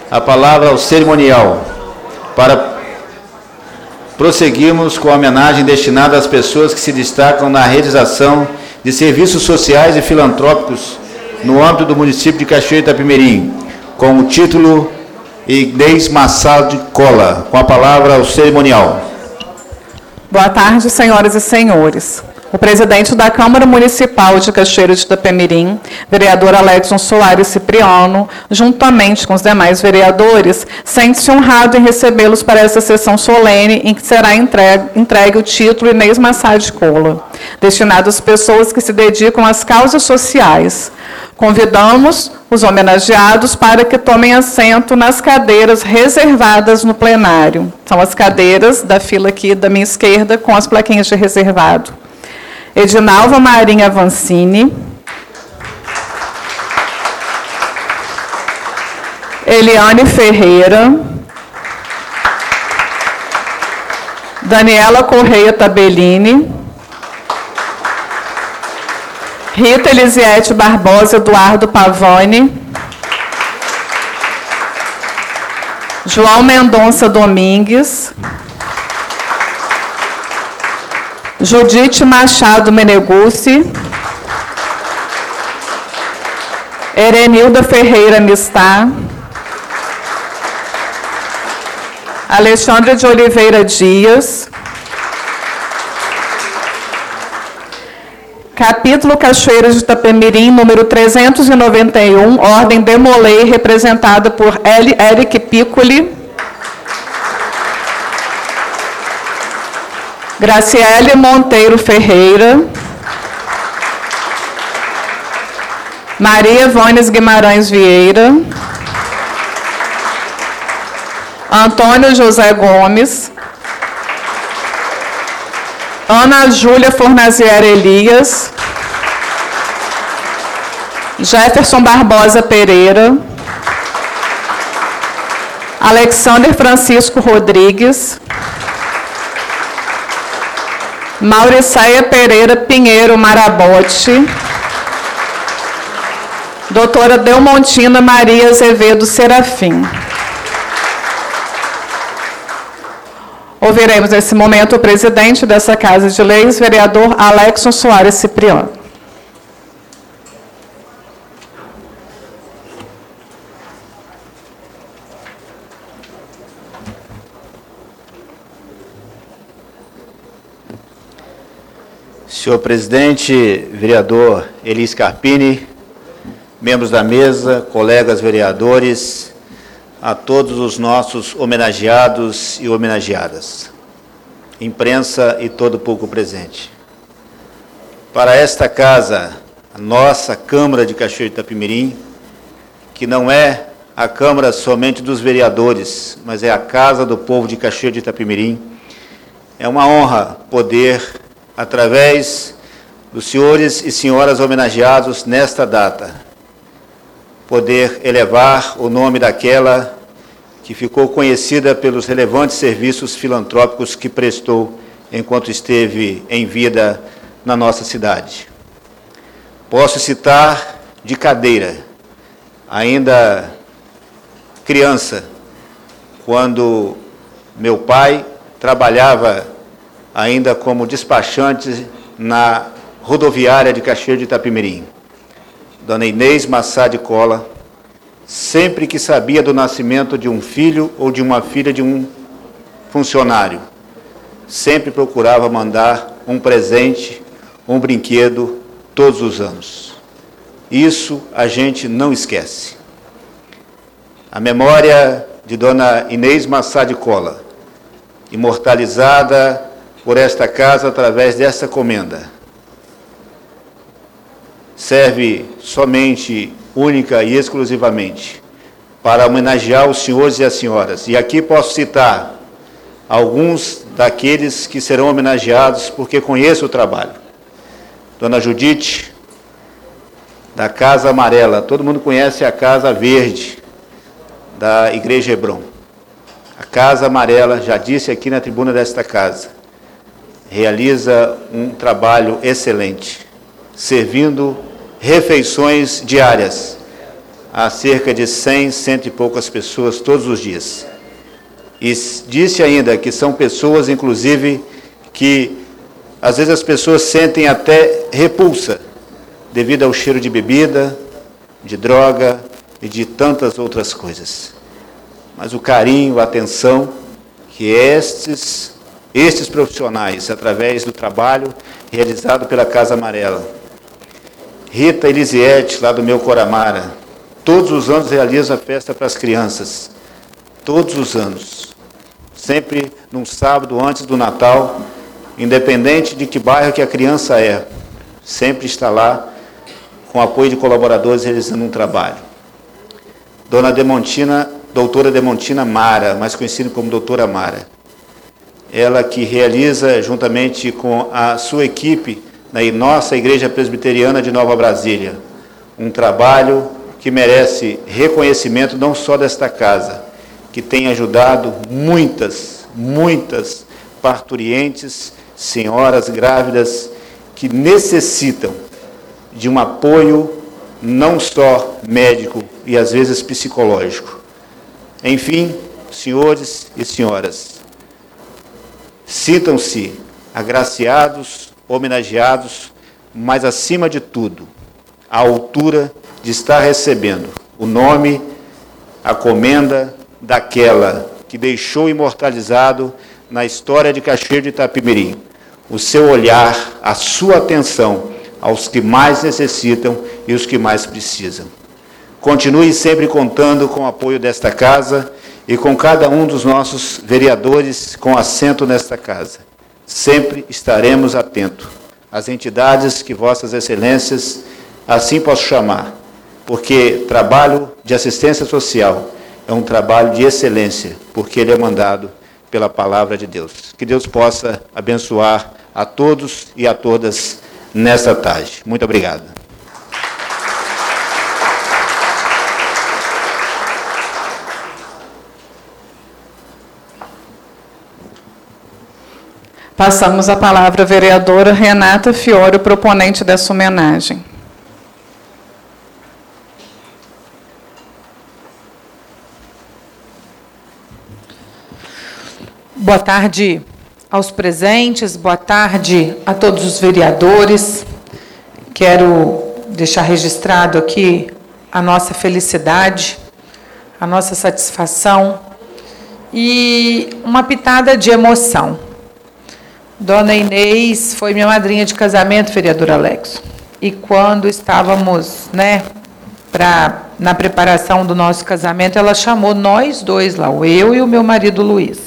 a palavra ao cerimonial, para prosseguirmos com a homenagem destinada às pessoas que se destacam na realização de serviços sociais e filantrópicos no âmbito do município de Cachoeira de Itapemirim, com o título Inês Massad de Cola. Com a palavra ao cerimonial. Boa tarde, senhoras e senhores. O presidente da Câmara Municipal de Cachoeira de Itapemirim, vereador Alexson Soares Cipriano, juntamente com os demais vereadores, sente-se honrado em recebê-los para essa sessão solene em que será entregue o título Inês Massad de Cola, destinado às pessoas que se dedicam às causas sociais. Convidamos os homenageados para que tomem assento nas cadeiras reservadas no plenário. São as cadeiras da fila aqui da minha esquerda com as plaquinhas de reservado. Edinalva Marinha Vancini, Eliane Ferreira, Daniela Correia Tabellini, Rita Elisiete Barbosa Eduardo Pavani, João Mendonça Domingues, Judite Machado Menegucci, Erenilda Ferreira Mistar, Alexandre de Oliveira Dias, Capítulo Cachoeira de Itapemirim, número 391, ordem Demolei, representada por Eric Piccoli, Graciele Monteiro Ferreira, Maria Vânias Guimarães Vieira, Antônio José Gomes, Ana Júlia Fornazieri Elias, Jefferson Barbosa Pereira, Alexander Francisco Rodrigues, Mauricéia Pereira Pinheiro Marabote, doutora Delmontina Maria Azevedo Serafim. Ouviremos nesse momento o presidente dessa Casa de Leis, vereador Alexson Soares Cipriano. Senhor presidente, vereador Eli Scarpini, membros da mesa, colegas vereadores, a todos os nossos homenageados e homenageadas, imprensa e todo o público presente. Para esta casa, a nossa Câmara de Cachoeira de Itapemirim, que não é a Câmara somente dos vereadores, mas é a Casa do Povo de Cachoeira de Itapemirim, é uma honra poder, através dos senhores e senhoras homenageados nesta data, poder elevar o nome daquela que ficou conhecida pelos relevantes serviços filantrópicos que prestou enquanto esteve em vida na nossa cidade. Posso citar de cadeira, ainda criança, quando meu pai trabalhava ainda como despachante na rodoviária de Cachoeira de Itapemirim. Dona Inês Massad de Cola, sempre que sabia do nascimento de um filho ou de uma filha de um funcionário, sempre procurava mandar um presente, um brinquedo, todos os anos. Isso a gente não esquece. A memória de Dona Inês Massad de Cola, imortalizada por esta casa através dessa comenda, serve somente, única e exclusivamente, para homenagear os senhores e as senhoras. E aqui posso citar alguns daqueles que serão homenageados, porque conheço o trabalho. Dona Judite, da Casa Amarela, todo mundo conhece a Casa Verde, da Igreja Hebron. A Casa Amarela, já disse aqui na tribuna desta casa, realiza um trabalho excelente, servindo refeições diárias a cerca de 100, cento e poucas pessoas todos os dias. E disse ainda que são pessoas, inclusive, que às vezes as pessoas sentem até repulsa devido ao cheiro de bebida, de droga e de tantas outras coisas. Mas o carinho, a atenção que estes profissionais, através do trabalho realizado pela Casa Amarela, Rita Elisiete, lá do meu Coramara, todos os anos realiza a festa para as crianças, todos os anos, sempre num sábado antes do Natal, independente de que bairro que a criança é, sempre está lá com apoio de colaboradores realizando um trabalho. Dona Demontina, doutora Demontina Mara, mais conhecida como doutora Mara, ela que realiza, juntamente com a sua equipe, na nossa Igreja Presbiteriana de Nova Brasília, um trabalho que merece reconhecimento não só desta casa, que tem ajudado muitas parturientes, senhoras grávidas, que necessitam de um apoio não só médico e às vezes psicológico. Enfim, senhores e senhoras, sintam-se agraciados, homenageados, mas acima de tudo, à altura de estar recebendo o nome, a comenda daquela que deixou imortalizado na história de Cachoeiro de Itapemirim o seu olhar, a sua atenção aos que mais necessitam e os que mais precisam. Continue sempre contando com o apoio desta casa e com cada um dos nossos vereadores com assento nesta casa. Sempre estaremos atentos às entidades que vossas excelências assim posso chamar, porque trabalho de assistência social é um trabalho de excelência, porque ele é mandado pela palavra de Deus. Que Deus possa abençoar a todos e a todas nesta tarde. Muito obrigado. Passamos a palavra à vereadora Renata Fiore, proponente dessa homenagem. Boa tarde aos presentes, boa tarde a todos os vereadores. Quero deixar registrado aqui a nossa felicidade, a nossa satisfação e uma pitada de emoção. Dona Inês foi minha madrinha de casamento, vereador Alex. E quando estávamos, na preparação do nosso casamento, ela chamou nós dois lá, eu e o meu marido Luiz,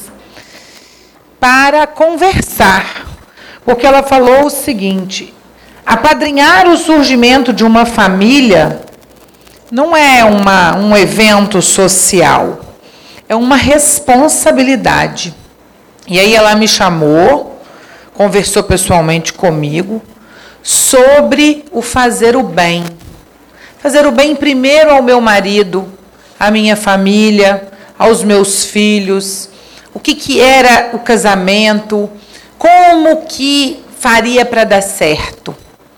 para conversar, porque ela falou o seguinte: apadrinhar o surgimento de uma família não é um evento social, é uma responsabilidade. E aí ela me chamou, conversou pessoalmente comigo sobre o fazer o bem. Fazer o bem primeiro ao meu marido, à minha família, aos meus filhos, o que era o casamento, como que faria para dar certo.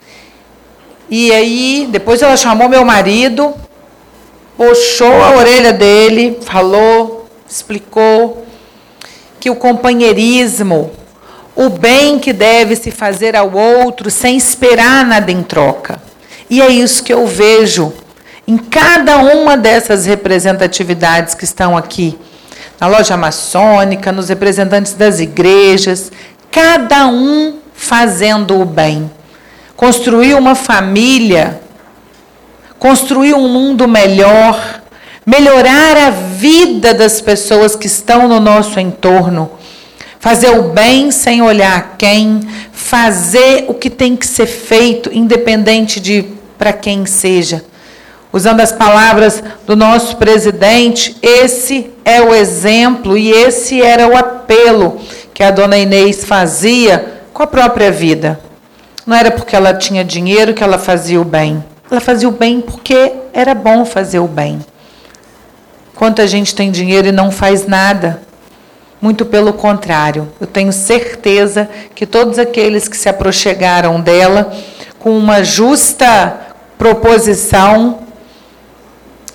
E aí, depois ela chamou meu marido, puxou a orelha dele, falou, explicou que o companheirismo, o bem que deve se fazer ao outro sem esperar nada em troca. E é isso que eu vejo em cada uma dessas representatividades que estão aqui, na loja maçônica, nos representantes das igrejas, cada um fazendo o bem. Construir uma família, construir um mundo melhor, melhorar a vida das pessoas que estão no nosso entorno, fazer o bem sem olhar a quem, fazer o que tem que ser feito, independente de para quem seja. Usando as palavras do nosso presidente, esse é o exemplo e esse era o apelo que a dona Inês fazia com a própria vida. Não era porque ela tinha dinheiro que ela fazia o bem. Ela fazia o bem porque era bom fazer o bem. Quanta gente tem dinheiro e não faz nada. Muito pelo contrário. Eu tenho certeza que todos aqueles que se aproximaram dela com uma justa proposição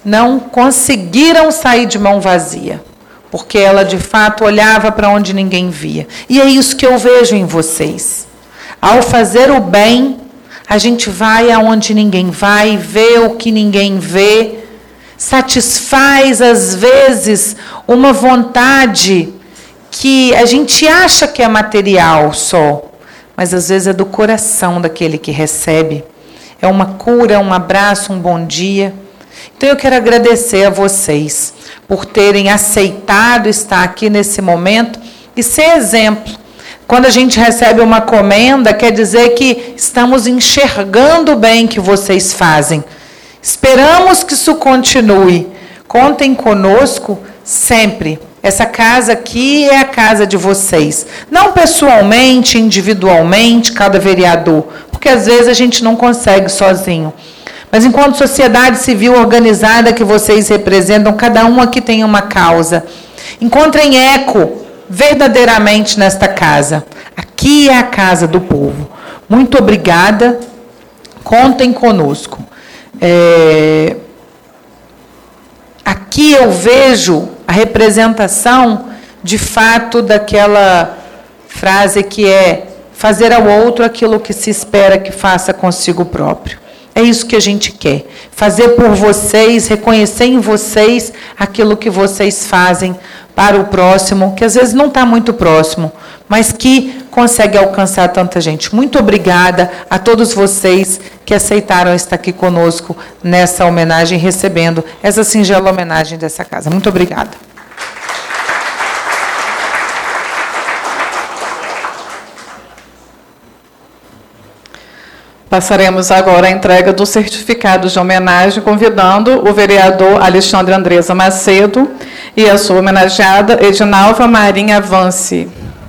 não conseguiram sair de mão vazia, porque ela, de fato, olhava para onde ninguém via. E é isso que eu vejo em vocês. Ao fazer o bem, a gente vai aonde ninguém vai, vê o que ninguém vê, satisfaz, às vezes, uma vontade que a gente acha que é material só, mas às vezes é do coração daquele que recebe. É uma cura, um abraço, um bom dia. Então eu quero agradecer a vocês por terem aceitado estar aqui nesse momento e ser exemplo. Quando a gente recebe uma comenda, quer dizer que estamos enxergando o bem que vocês fazem. Esperamos que isso continue. Contem conosco sempre. Essa casa aqui é a casa de vocês. Não pessoalmente, individualmente, cada vereador, porque às vezes a gente não consegue sozinho. Mas enquanto sociedade civil organizada que vocês representam, cada um aqui tem uma causa. Encontrem eco verdadeiramente nesta casa. Aqui é a casa do povo. Muito obrigada. Contem conosco. Aqui eu vejo a representação, de fato, daquela frase que é fazer ao outro aquilo que se espera que faça consigo próprio. É isso que a gente quer. Fazer por vocês, reconhecer em vocês aquilo que vocês fazem para o próximo, que às vezes não está muito próximo, mas que consegue alcançar tanta gente. Muito obrigada a todos vocês que aceitaram estar aqui conosco nessa homenagem, recebendo essa singela homenagem dessa casa. Muito obrigada. Passaremos agora à entrega do certificado de homenagem, convidando o vereador Alexandre Andresa Macedo e a sua homenageada Edinalva Marinha Vance.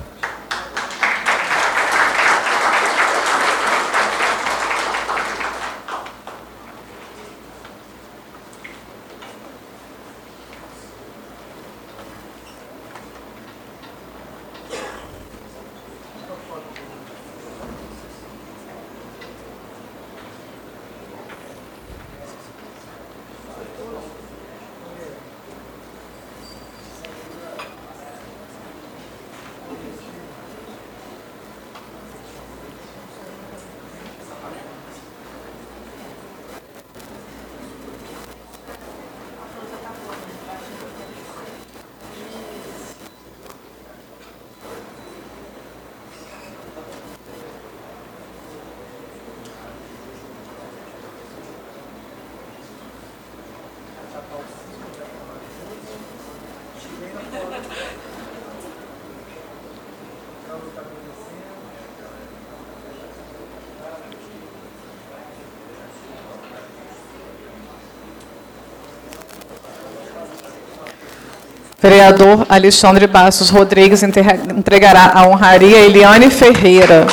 Vereador Alexandre Bastos Rodrigues entregará a honraria Eliane Ferreira.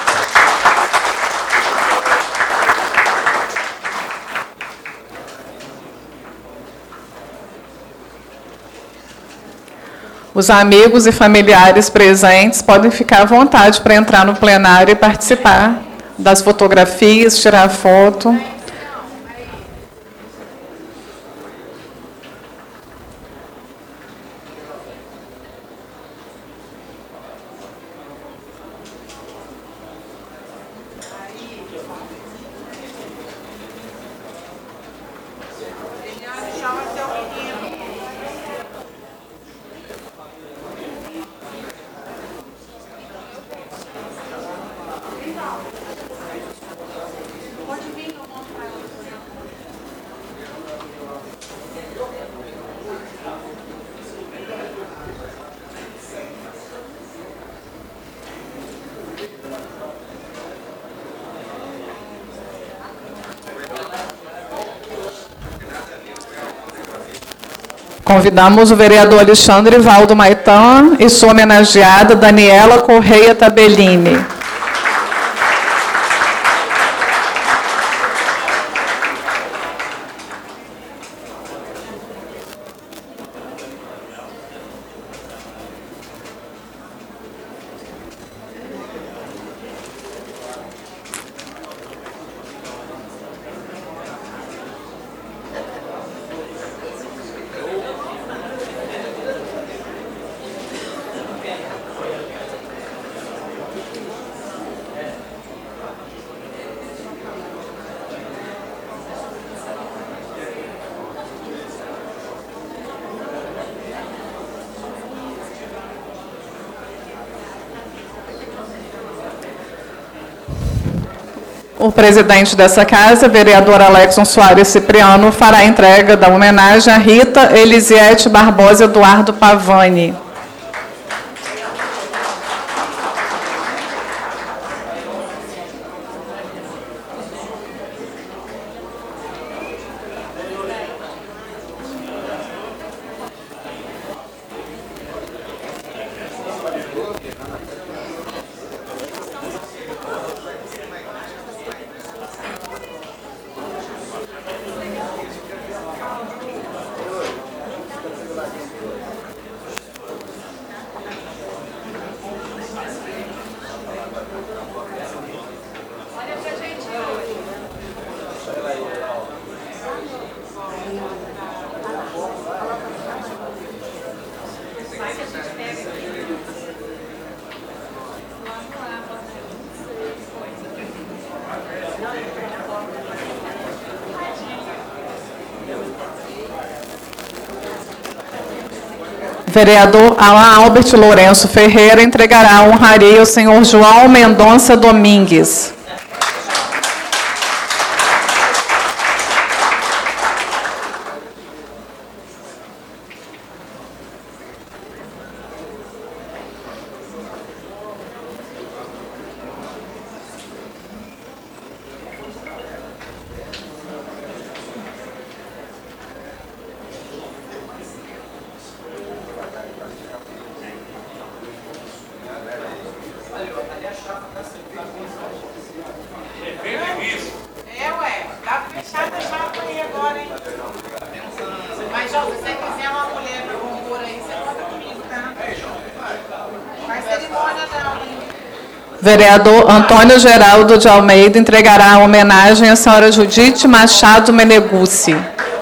Os amigos e familiares presentes podem ficar à vontade para entrar no plenário e participar das fotografias, tirar foto. Convidamos o vereador Alexandre Valdo Maitã e sua homenageada Daniela Correia Tabellini. O presidente dessa casa, vereador Alexson Soares Cipriano, fará a entrega da homenagem a Rita Elisiete Barbosa Eduardo Pavani. Vereador Alain Albert Lourenço Ferreira entregará a honraria ao senhor João Mendonça Domingues. Vereador Antônio Geraldo de Almeida entregará a homenagem à senhora Judite Machado Meneguzzi.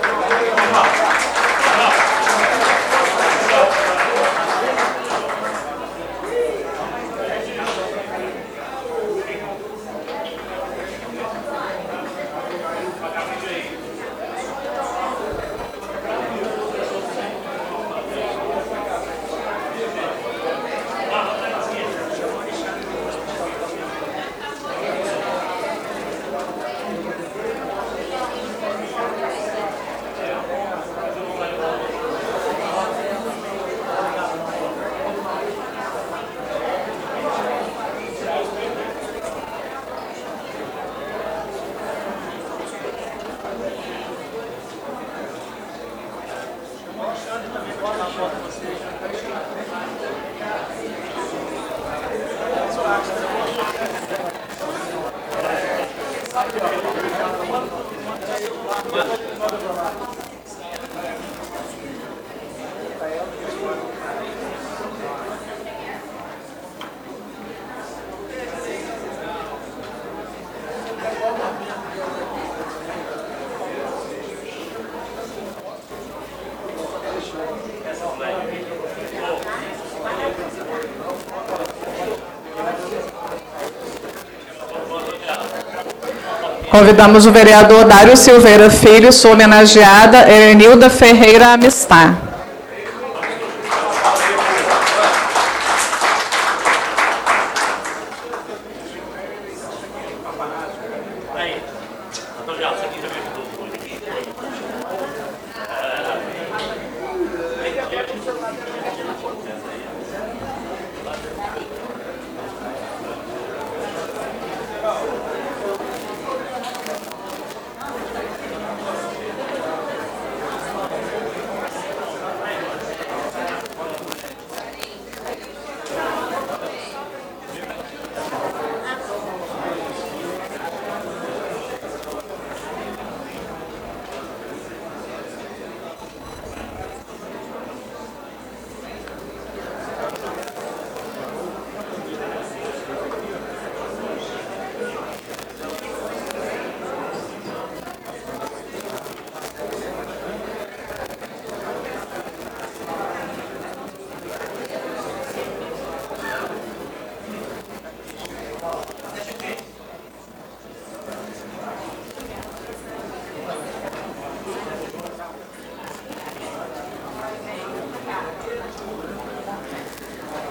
Convidamos o vereador Dário Silveira Filho, sua homenageada, Erenilda Ferreira Amistar.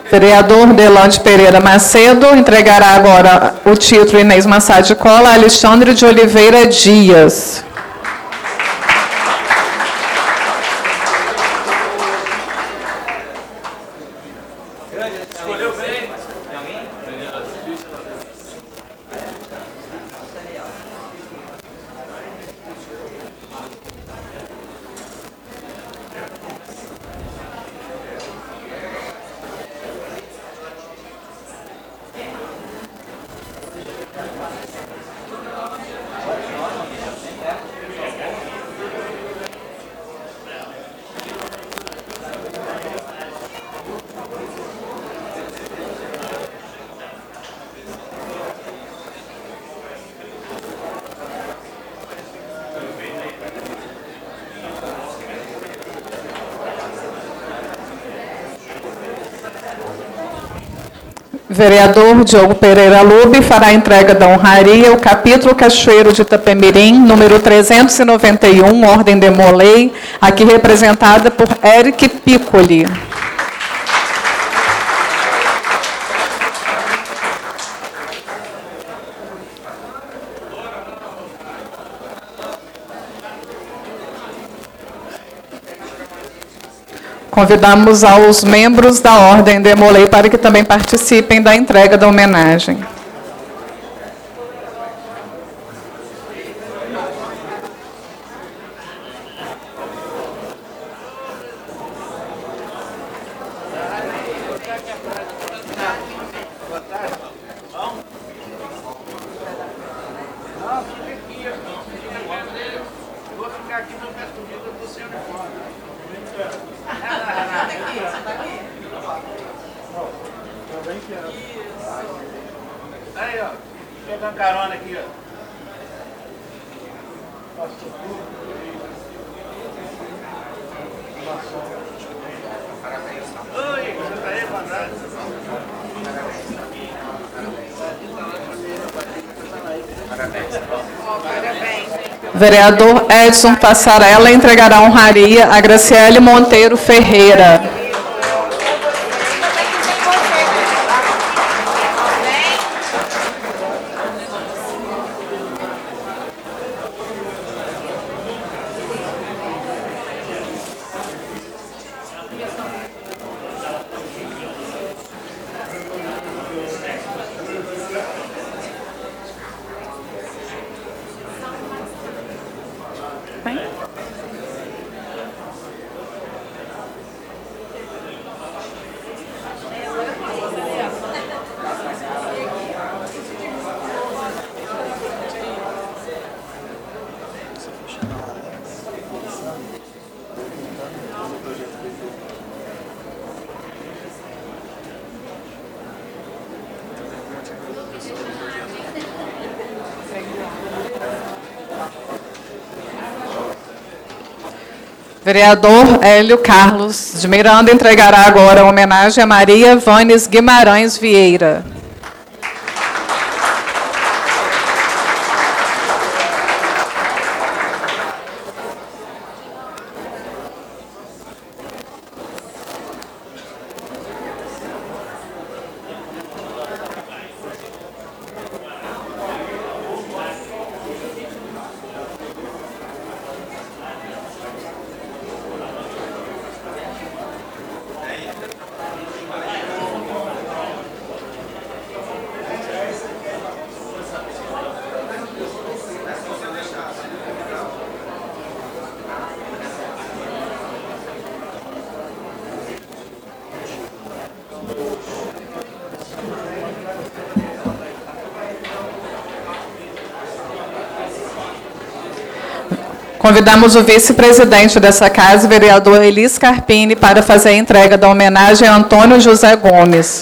Vereador Delande Pereira Macedo entregará agora o título Inês Massad de Cola a Alexandre de Oliveira Dias. Vereador Diogo Pereira Lube fará a entrega da honraria, o capítulo Cachoeiro de Itapemirim, número 391, Ordem Demolei, aqui representada por Eric Piccoli. Convidamos aos membros da Ordem Demolei para que também participem da entrega da homenagem. Aí, ó. Pegando carona aqui, ó. Oi, você tá aí, mandado? Vereador Edson Passarella entregará a honraria a Graciele Monteiro Ferreira. Vereador Hélio Carlos de Miranda entregará agora a homenagem a Maria Vanes Guimarães Vieira. Convidamos o vice-presidente dessa casa, vereador Elis Carpini, para fazer a entrega da homenagem a Antônio José Gomes.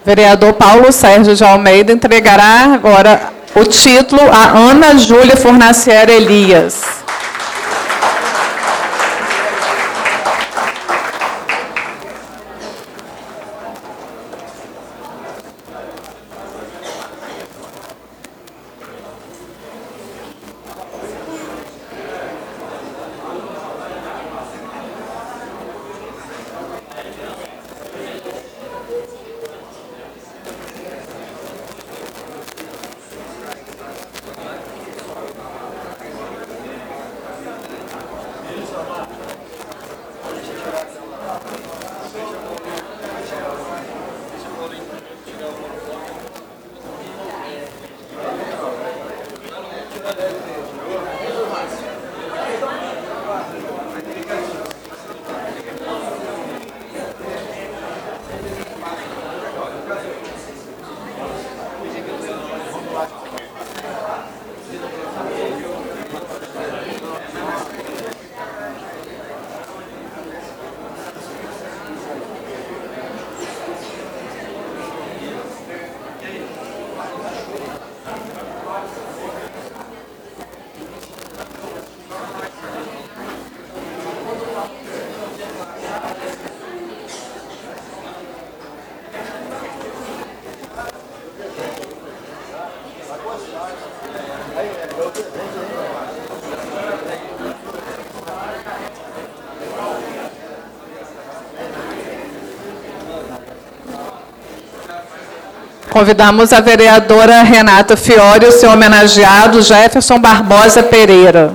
Vereador Paulo Sérgio de Almeida entregará agora o título a Ana Júlia Fornacieri Elias. Convidamos a vereadora Renata Fiore e o seu homenageado Jefferson Barbosa Pereira.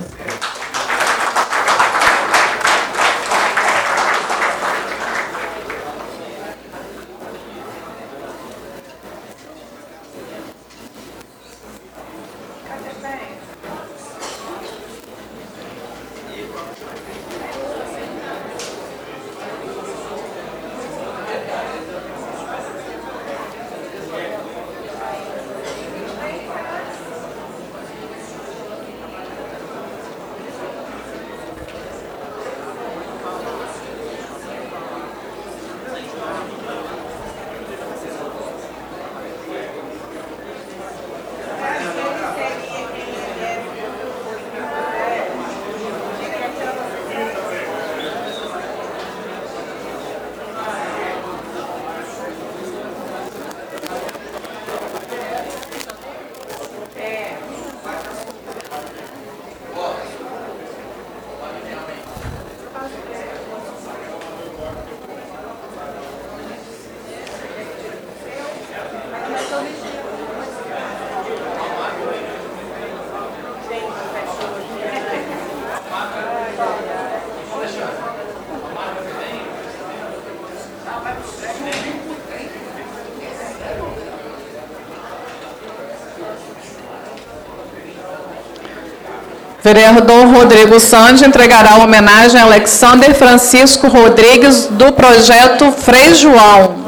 Vereador Rodrigo Sande entregará a homenagem a Alexander Francisco Rodrigues, do projeto Frei João.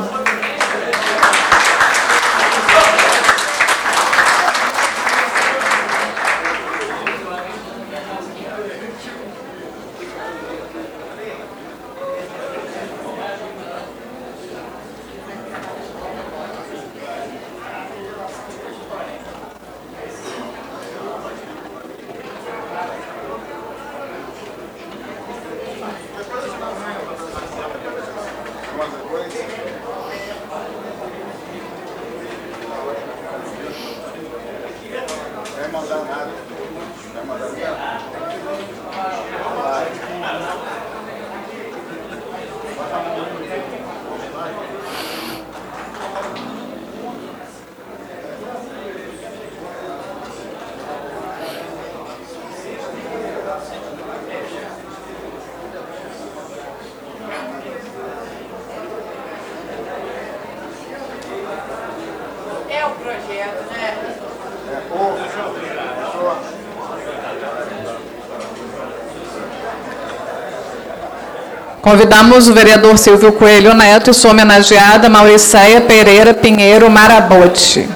Convidamos o vereador Silvio Coelho Neto e sua homenageada Mauricéia Pereira Pinheiro Marabote.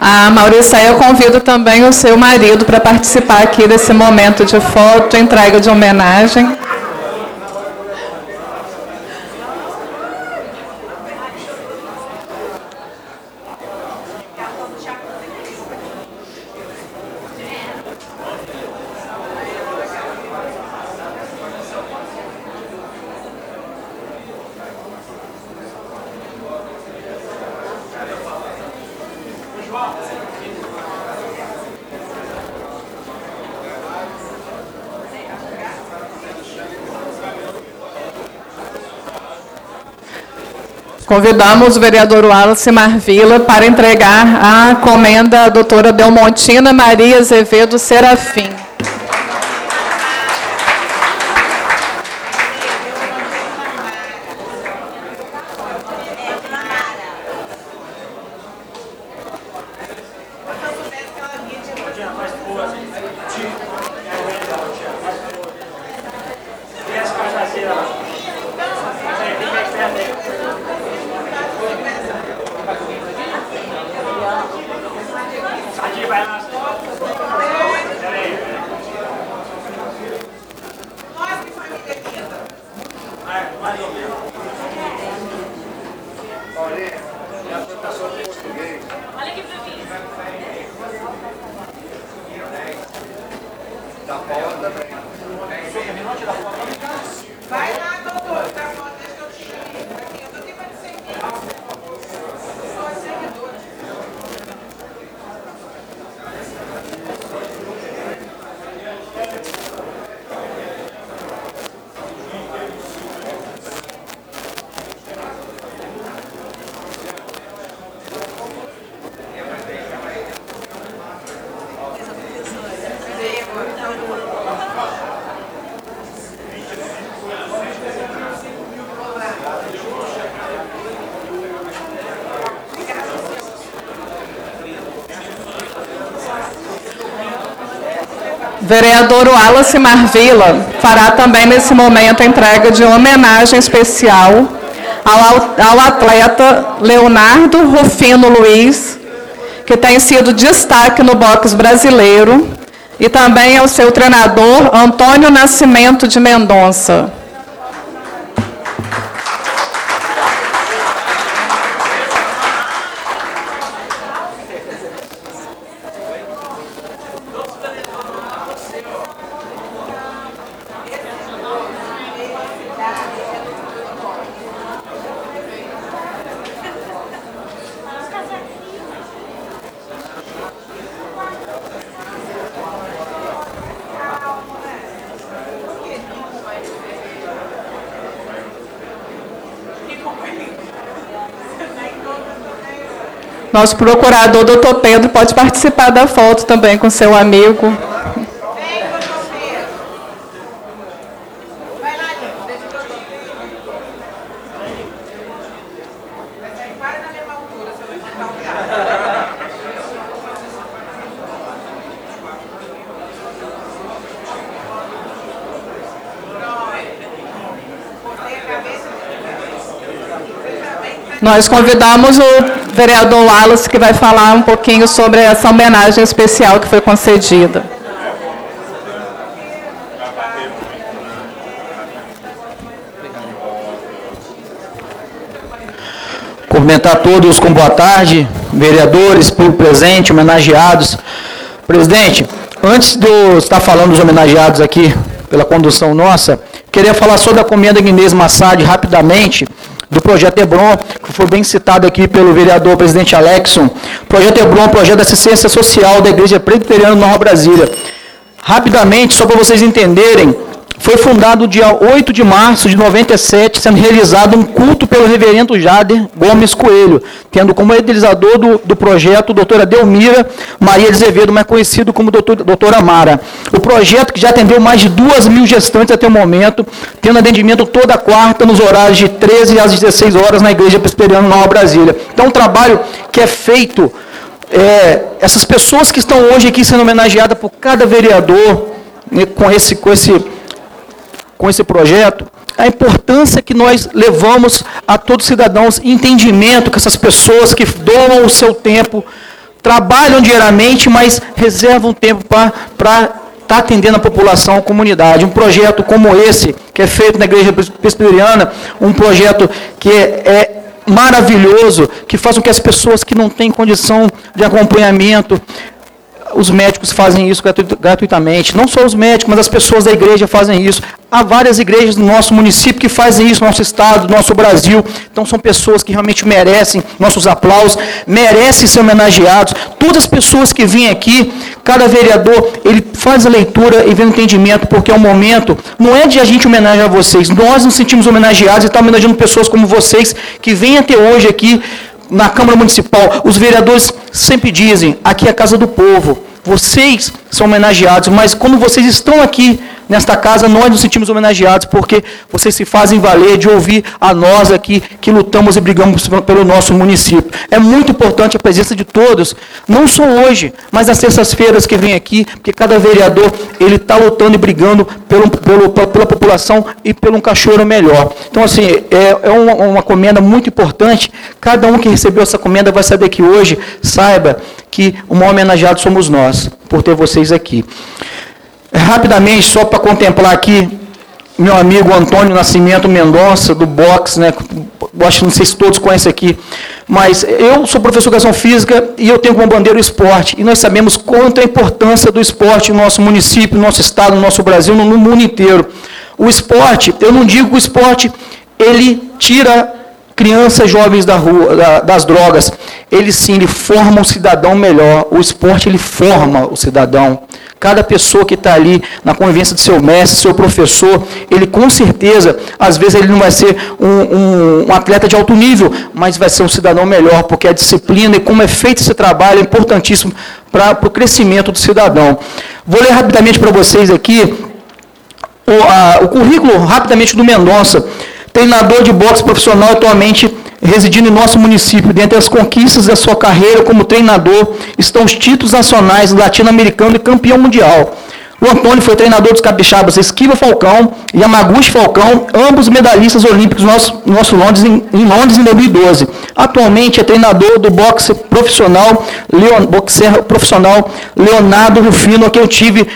A Mauricéia, eu convido também o seu marido para participar aqui desse momento de foto, entrega de homenagem. Convidamos o vereador Wallace Marvila para entregar a comenda à doutora Belmontina Maria Azevedo Serafim. Vereador Wallace Marvila fará também nesse momento a entrega de homenagem especial ao atleta Leonardo Rufino Luiz, que tem sido destaque no boxe brasileiro, e também ao seu treinador Antônio Nascimento de Mendonça. Nosso procurador, doutor Pedro, pode participar da foto também com seu amigo. Nós convidamos o vereador Wallace, que vai falar um pouquinho sobre essa homenagem especial que foi concedida. Cumprimentar a todos com boa tarde, vereadores, público presente, homenageados. Presidente, antes de eu estar falando dos homenageados aqui, pela condução nossa, queria falar sobre a comenda Guinês Massad rapidamente, do Projeto Hebron, que foi bem citado aqui pelo vereador presidente Alexson. O Projeto Hebron é um projeto de assistência social da Igreja Presbiteriana Nova Brasília. Rapidamente, só para vocês entenderem, foi fundado dia 8 de março de 97, sendo realizado um culto pelo reverendo Jader Gomes Coelho, tendo como idealizador do projeto a doutora Delmira Maria Azevedo, mais conhecido como doutora Mara. O projeto que já atendeu mais de 2.000 gestantes até o momento, tendo atendimento toda quarta nos horários de 13 às 16 horas na Igreja Presbiteriana Nova Brasília. Então, um trabalho que é feito, essas pessoas que estão hoje aqui sendo homenageadas por cada vereador, né, com esse projeto, a importância que nós levamos a todos os cidadãos, entendimento que essas pessoas que doam o seu tempo trabalham diariamente, mas reservam tempo para estar atendendo a população, a comunidade. Um projeto como esse, que é feito na Igreja Presbiteriana, um projeto que é maravilhoso, que faz com que as pessoas que não têm condição de acompanhamento, os médicos fazem isso gratuitamente. Não só os médicos, mas as pessoas da igreja fazem isso. Há várias igrejas no nosso município que fazem isso, no nosso estado, no nosso Brasil. Então são pessoas que realmente merecem nossos aplausos, merecem ser homenageados. Todas as pessoas que vêm aqui, cada vereador, ele faz a leitura e vê o entendimento, porque é um momento, não é de a gente homenagear vocês, nós nos sentimos homenageados e estamos homenageando pessoas como vocês, que vêm até hoje aqui, na Câmara Municipal. Os vereadores sempre dizem, aqui é a casa do povo, vocês são homenageados, mas como vocês estão aqui nesta casa, nós nos sentimos homenageados, porque vocês se fazem valer de ouvir a nós aqui, que lutamos e brigamos pelo nosso município. É muito importante a presença de todos, não só hoje, mas nas terças-feiras que vem aqui, porque cada vereador, ele está lutando e brigando pela população e pelo um cachoeiro melhor. Então, assim, é uma comenda muito importante. Cada um que recebeu essa comenda vai saber que hoje, saiba que o maior homenageado somos nós, por ter vocês aqui. Rapidamente, só para contemplar aqui, meu amigo Antônio Nascimento Mendonça, do boxe, né? Não sei se todos conhecem aqui, mas eu sou professor de educação física e eu tenho como bandeira o esporte. E nós sabemos quanto é a importância do esporte no nosso município, no nosso estado, no nosso Brasil, no mundo inteiro. O esporte, eu não digo que o esporte, ele tira crianças jovens da rua, das drogas. Ele sim, ele forma um cidadão melhor. O esporte, ele forma o cidadão. Cada pessoa que está ali na convivência do seu mestre, seu professor, ele com certeza, às vezes ele não vai ser um atleta de alto nível, mas vai ser um cidadão melhor, porque a disciplina e como é feito esse trabalho é importantíssimo para o crescimento do cidadão. Vou ler rapidamente para vocês aqui o currículo, rapidamente, do Mendonça, treinador de boxe profissional atualmente residindo em nosso município. Dentre as conquistas da sua carreira como treinador estão os títulos nacionais, latino-americano e campeão mundial. O Antônio foi treinador dos capixabas Esquiva Falcão e Yamaguchi Falcão, ambos medalhistas olímpicos no nosso Londres, em Londres em 2012. Atualmente é treinador do boxe profissional, boxer profissional Leonardo Rufino, que eu tive...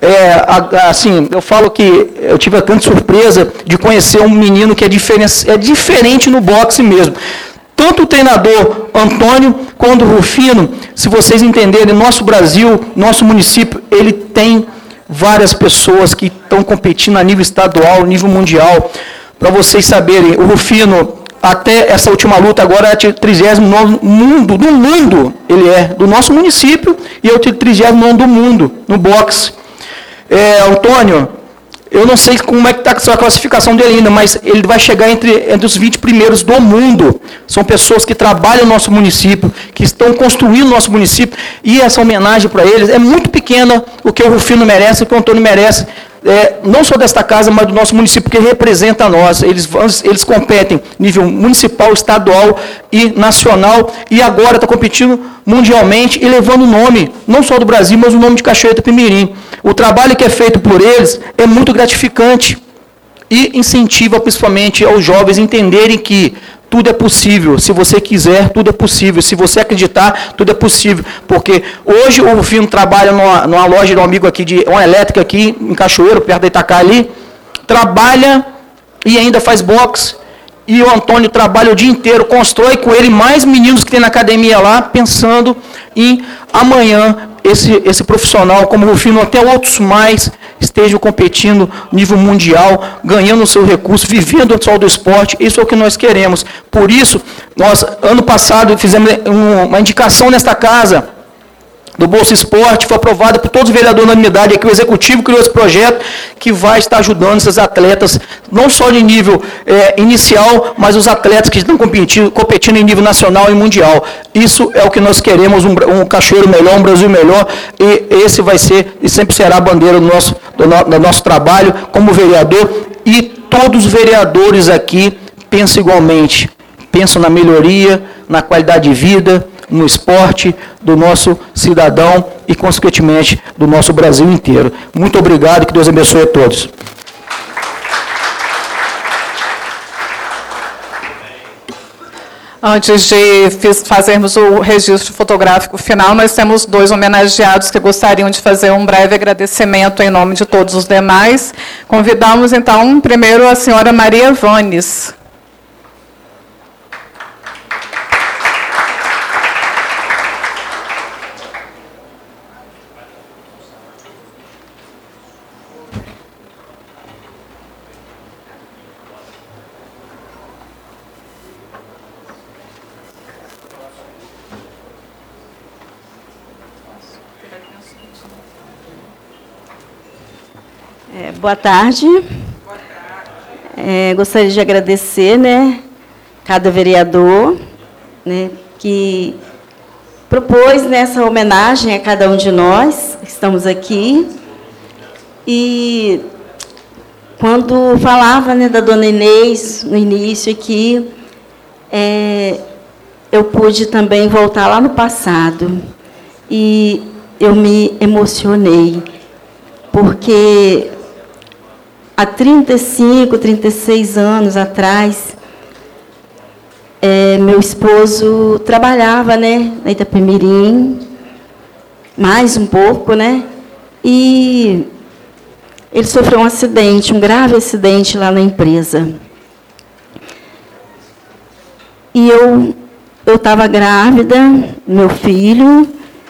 eu falo que eu tive a grande surpresa de conhecer um menino que é diferente no boxe mesmo. Tanto o treinador Antônio quanto o Rufino, se vocês entenderem, nosso Brasil, nosso município, ele tem várias pessoas que estão competindo a nível estadual, nível mundial. Para vocês saberem, o Rufino, até essa última luta agora, é o 39º do mundo, ele é do nosso município, e é o 39º do mundo no boxe. Antônio, eu não sei como é que está a classificação dele ainda, mas ele vai chegar entre os 20 primeiros do mundo. São pessoas que trabalham no nosso município, que estão construindo o nosso município, e essa homenagem para eles é muito pequena, o que o Rufino merece, o que o Antônio merece, não só desta casa, mas do nosso município, que representa a nós. Eles competem nível municipal, estadual e nacional, e agora está competindo mundialmente e levando o nome, não só do Brasil, mas o nome de Cachoeira do Itapemirim. O trabalho que é feito por eles é muito gratificante e incentiva principalmente aos jovens a entenderem que tudo é possível. Se você quiser, tudo é possível. Se você acreditar, tudo é possível. Porque hoje o Rufino trabalha numa loja de um amigo aqui, de uma elétrica aqui em Cachoeiro, perto da Itacá ali, trabalha e ainda faz boxe. E o Antônio trabalha o dia inteiro, constrói com ele mais meninos que tem na academia lá, pensando em amanhã esse profissional, como o Rufino, até outros mais, estejam competindo nível mundial, ganhando o seu recurso, vivendo o sol do esporte. Isso é o que nós queremos. Por isso, nós, ano passado, fizemos uma indicação nesta casa do Bolsa Esporte, foi aprovada por todos os vereadores na unanimidade, aqui o Executivo criou esse projeto que vai estar ajudando esses atletas, não só de nível inicial, mas os atletas que estão competindo em nível nacional e mundial. Isso é o que nós queremos, um Cachoeiro melhor, um Brasil melhor, e esse vai ser e sempre será a bandeira do nosso trabalho como vereador, e todos os vereadores aqui pensam igualmente, pensam na melhoria, na qualidade de vida, no esporte do nosso cidadão e, consequentemente, do nosso Brasil inteiro. Muito obrigado e que Deus abençoe a todos. Antes de fazermos o registro fotográfico final, nós temos 2 homenageados que gostariam de fazer um breve agradecimento em nome de todos os demais. Convidamos, então, primeiro a senhora Maria Vanes. Boa tarde. Gostaria de agradecer, né, cada vereador, né, que propôs nessa homenagem a cada um de nós que estamos aqui. E quando falava, né, da dona Inês no início aqui, eu pude também voltar lá no passado e eu me emocionei, porque há 35, 36 anos atrás, meu esposo trabalhava, né, na Itapemirim, mais um pouco, né, e ele sofreu um acidente, um grave acidente lá na empresa. E eu estava grávida, meu filho,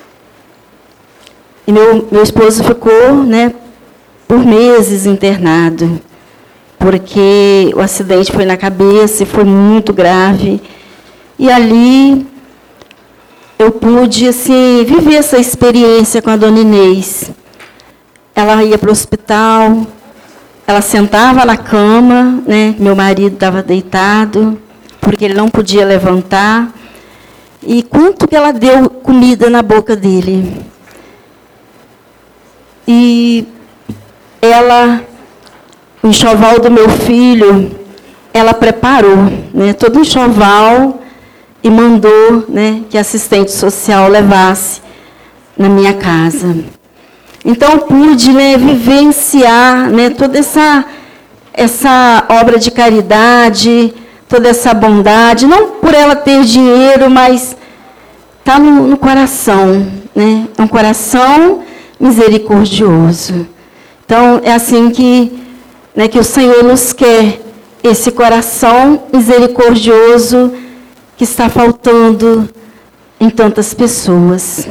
e meu esposo ficou, né, por meses internado, porque o acidente foi na cabeça e foi muito grave. E ali eu pude, assim, viver essa experiência com a dona Inês. Ela ia para o hospital, ela sentava na cama, né, meu marido estava deitado, porque ele não podia levantar. E quanto que ela deu comida na boca dele. E ela, o enxoval do meu filho, ela preparou, né, todo o enxoval e mandou, né, que a assistente social levasse na minha casa. Então, eu pude, né, vivenciar, né, toda essa obra de caridade, toda essa bondade, não por ela ter dinheiro, mas está no coração, né, é um coração misericordioso. Então, é assim que, né, que o Senhor nos quer, esse coração misericordioso que está faltando em tantas pessoas.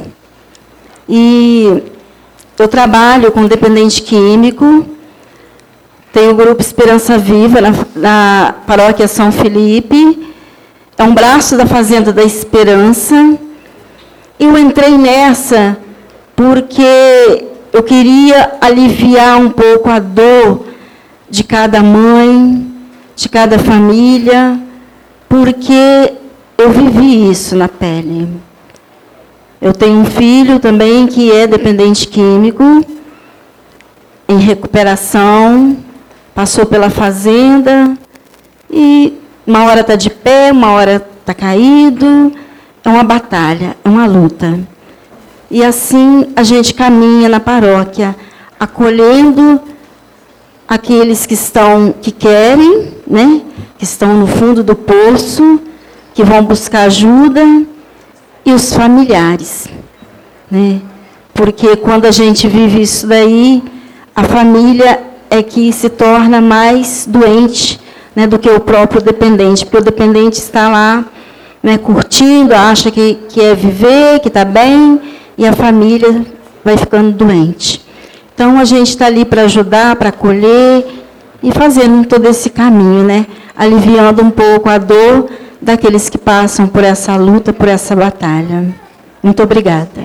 E eu trabalho com dependente químico, tenho o grupo Esperança Viva na paróquia São Felipe, é um braço da Fazenda da Esperança. Eu entrei nessa porque eu queria aliviar um pouco a dor de cada mãe, de cada família, porque eu vivi isso na pele. Eu tenho um filho também que é dependente químico, em recuperação, passou pela fazenda, e uma hora está de pé, uma hora está caído. É uma batalha, é uma luta. E assim a gente caminha na paróquia, acolhendo aqueles que querem, né, que estão no fundo do poço, que vão buscar ajuda, e os familiares, né? Porque quando a gente vive isso daí, a família é que se torna mais doente, né, do que o próprio dependente, porque o dependente está lá, né, curtindo, acha que é viver, que está bem, e a família vai ficando doente. Então, a gente está ali para ajudar, para acolher, e fazendo todo esse caminho, né, aliviando um pouco a dor daqueles que passam por essa luta, por essa batalha. Muito obrigada.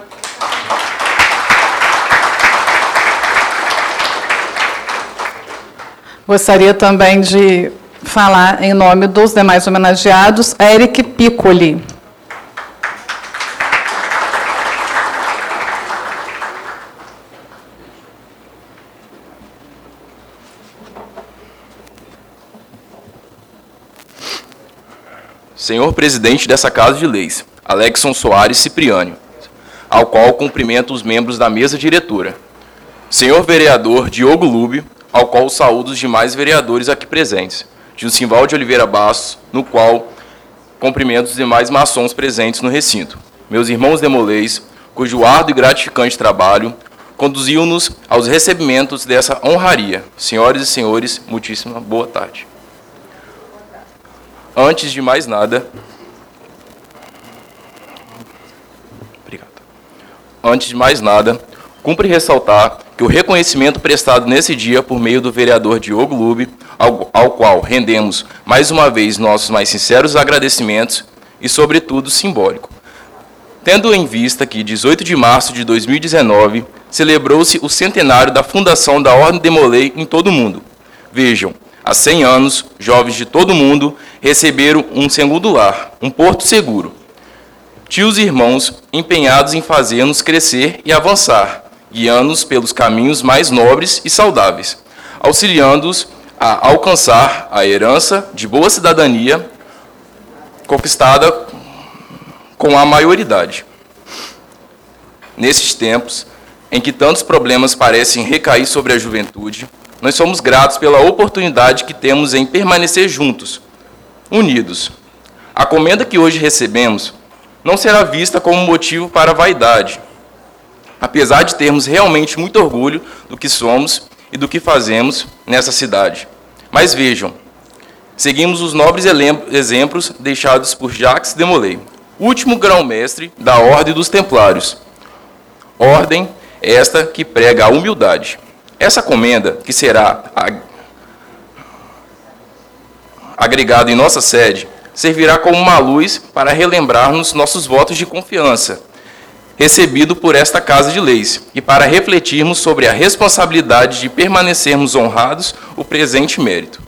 Gostaria também de falar em nome dos demais homenageados, Eric Piccoli. Senhor presidente dessa Casa de Leis, Alexson Soares Cipriano, ao qual cumprimento os membros da mesa diretora. Senhor vereador Diogo Lúbio, ao qual saúdo os demais vereadores aqui presentes. Gilcinval de Oliveira Bastos, no qual cumprimento os demais maçons presentes no recinto. Meus irmãos demolês, cujo árduo e gratificante trabalho conduziu-nos aos recebimentos dessa honraria. Senhoras e senhores, muitíssima boa tarde. Antes de mais nada, cumpre ressaltar que o reconhecimento prestado nesse dia por meio do vereador Diogo Lube, ao qual rendemos mais uma vez nossos mais sinceros agradecimentos e, sobretudo, simbólico. Tendo em vista que 18 de março de 2019 celebrou-se o centenário da fundação da Ordem Demolei em todo o mundo. Vejam, há 100 anos, jovens de todo o mundo receberam um segundo lar, um porto seguro. Tios e irmãos empenhados em fazer-nos crescer e avançar, guiando-nos pelos caminhos mais nobres e saudáveis, auxiliando-os a alcançar a herança de boa cidadania conquistada com a maioridade. Nesses tempos, em que tantos problemas parecem recair sobre a juventude, nós somos gratos pela oportunidade que temos em permanecer juntos, unidos. A comenda que hoje recebemos não será vista como motivo para vaidade, apesar de termos realmente muito orgulho do que somos e do que fazemos nessa cidade. Mas vejam, seguimos os nobres exemplos deixados por Jacques Demolay, último grão-mestre da Ordem dos Templários. Ordem esta que prega a humildade. Essa comenda, que será agregada em nossa sede, servirá como uma luz para relembrar-nos nossos votos de confiança, recebido por esta Casa de Leis, e para refletirmos sobre a responsabilidade de permanecermos honrados o presente mérito.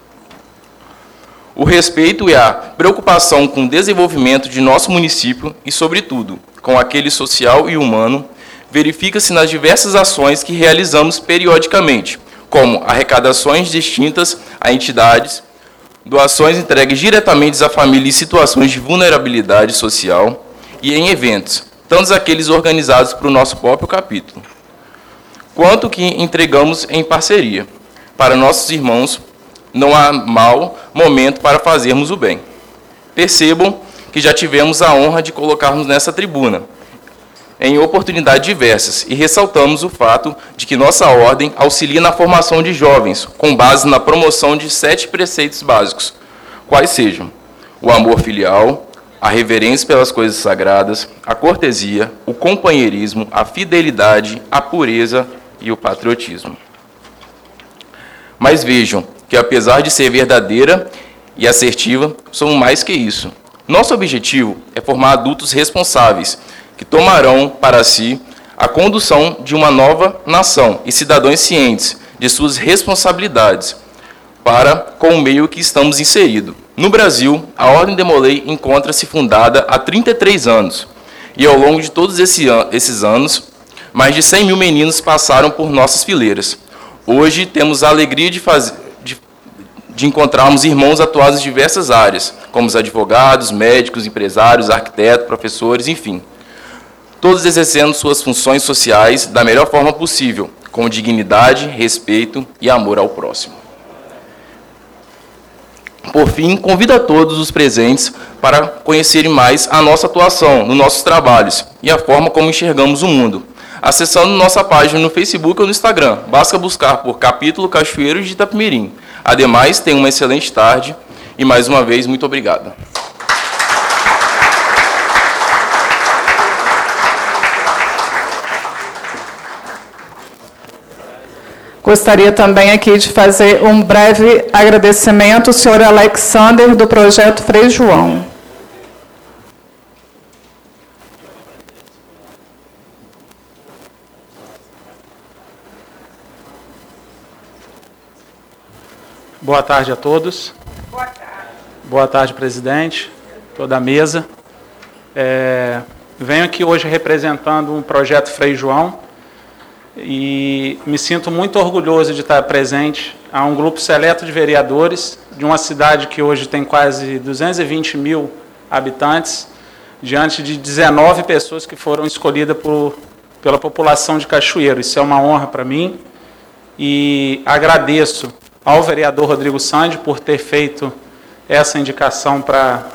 O respeito e a preocupação com o desenvolvimento de nosso município e, sobretudo, com aquele social e humano, verifica-se nas diversas ações que realizamos periodicamente, como arrecadações distintas a entidades, doações entregues diretamente à família em situações de vulnerabilidade social e em eventos, tanto aqueles organizados para o nosso próprio capítulo, quanto que entregamos em parceria. Para nossos irmãos, não há mau momento para fazermos o bem. Percebam que já tivemos a honra de colocarmos nessa tribuna, em oportunidades diversas, e ressaltamos o fato de que nossa ordem auxilia na formação de jovens, com base na promoção de 7 preceitos básicos, quais sejam o amor filial, a reverência pelas coisas sagradas, a cortesia, o companheirismo, a fidelidade, a pureza e o patriotismo. Mas vejam que, apesar de ser verdadeira e assertiva, somos mais que isso. Nosso objetivo é formar adultos responsáveis, que tomarão para si a condução de uma nova nação e cidadãos cientes de suas responsabilidades para com o meio que estamos inseridos. No Brasil, a Ordem Demolay encontra-se fundada há 33 anos, e ao longo de todos esses anos, mais de 100 mil meninos passaram por nossas fileiras. Hoje temos a alegria de encontrarmos irmãos atuados em diversas áreas, como os advogados, médicos, empresários, arquitetos, professores, enfim. Todos exercendo suas funções sociais da melhor forma possível, com dignidade, respeito e amor ao próximo. Por fim, convido a todos os presentes para conhecerem mais a nossa atuação nos nossos trabalhos e a forma como enxergamos o mundo, acessando nossa página no Facebook ou no Instagram. Basta buscar por Capítulo Cachoeiros de Itapemirim. Ademais, tenham uma excelente tarde e, mais uma vez, muito obrigado. Gostaria também aqui de fazer um breve agradecimento ao senhor Alexander, do Projeto Frei João. Boa tarde a todos. Boa tarde. Boa tarde, presidente, toda a mesa. Venho aqui hoje representando um projeto Frei João e me sinto muito orgulhoso de estar presente a um grupo seleto de vereadores de uma cidade que hoje tem quase 220 mil habitantes, diante de 19 pessoas que foram escolhidas pela população de Cachoeiro. Isso é uma honra para mim e agradeço ao vereador Rodrigo Sandi por ter feito essa indicação para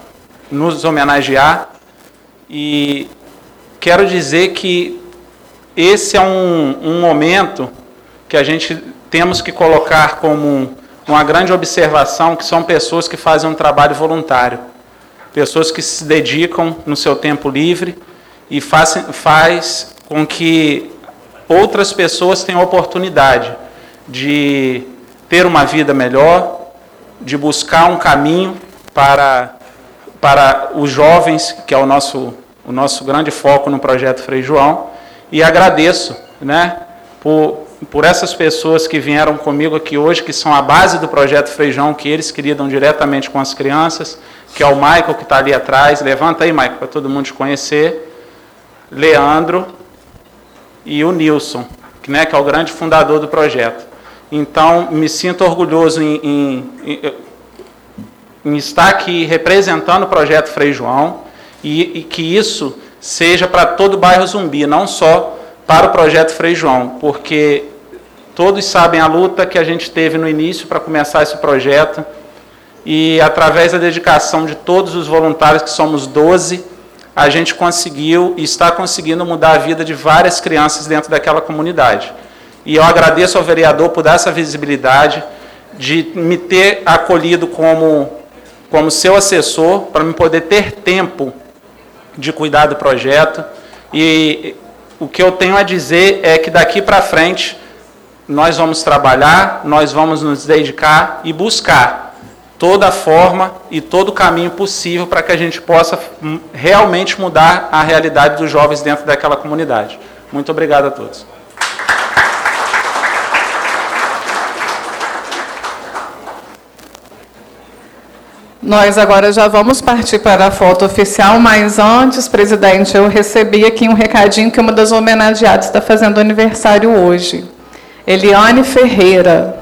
nos homenagear. E quero dizer que esse é um momento que a gente temos que colocar como uma grande observação, que são pessoas que fazem um trabalho voluntário, pessoas que se dedicam no seu tempo livre e faz com que outras pessoas tenham oportunidade de ter uma vida melhor, de buscar um caminho para os jovens, que é o nosso grande foco no projeto Frei João, e agradeço, né, por essas pessoas que vieram comigo aqui hoje, que são a base do projeto Frei João, que eles que lidam diretamente com as crianças, que é o Michael, que está ali atrás. Levanta aí, Michael, para todo mundo te conhecer. Leandro e o Nilson, que é o grande fundador do projeto. Então, me sinto orgulhoso em estar aqui representando o projeto Frei João e que isso seja para todo o bairro Zumbi, não só para o projeto Frei João, porque todos sabem a luta que a gente teve no início para começar esse projeto e, através da dedicação de todos os voluntários, que somos 12, a gente conseguiu e está conseguindo mudar a vida de várias crianças dentro daquela comunidade. E eu agradeço ao vereador por dar essa visibilidade, de me ter acolhido como seu assessor, para me poder ter tempo de cuidar do projeto. E o que eu tenho a dizer é que daqui para frente nós vamos trabalhar, nós vamos nos dedicar e buscar toda a forma e todo o caminho possível para que a gente possa realmente mudar a realidade dos jovens dentro daquela comunidade. Muito obrigado a todos. Nós agora já vamos partir para a foto oficial, mas antes, presidente, eu recebi aqui um recadinho que uma das homenageadas está fazendo aniversário hoje. Eliane Ferreira.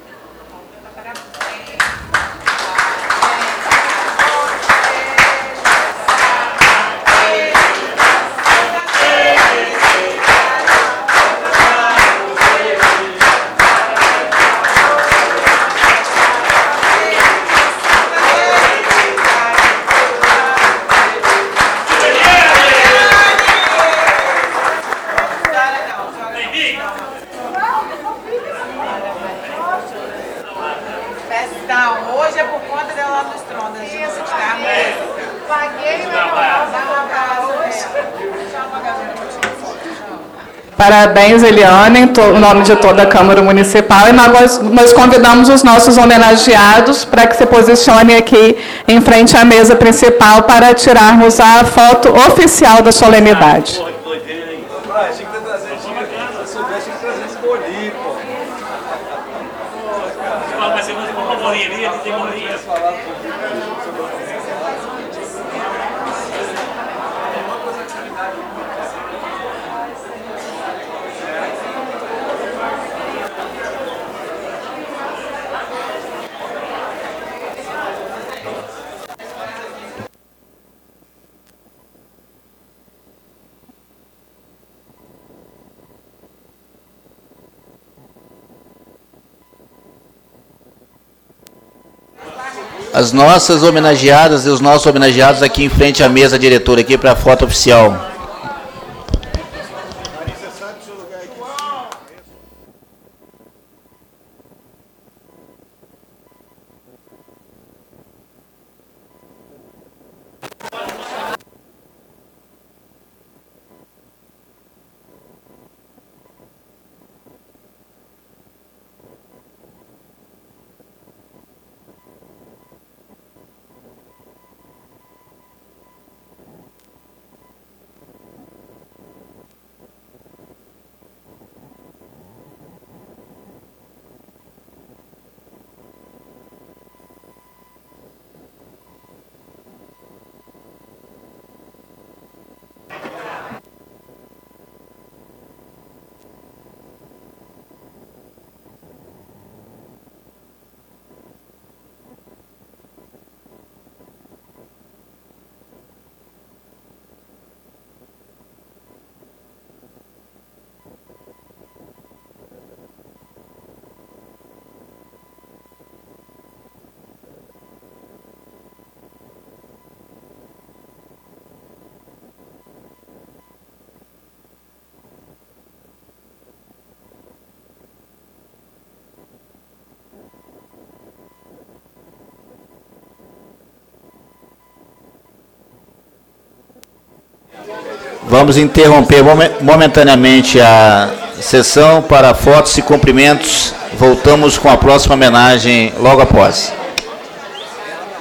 Hoje é por conta dela lá no Estronda. Isso, paguei Parabéns, Eliane, em nome de toda a Câmara Municipal. E nós convidamos os nossos homenageados para que se posicionem aqui em frente à mesa principal para tirarmos a foto oficial da solenidade. As nossas homenageadas e os nossos homenageados aqui em frente à mesa diretora, aqui para a foto oficial. Vamos interromper momentaneamente a sessão para fotos e cumprimentos. Voltamos com a próxima homenagem logo após.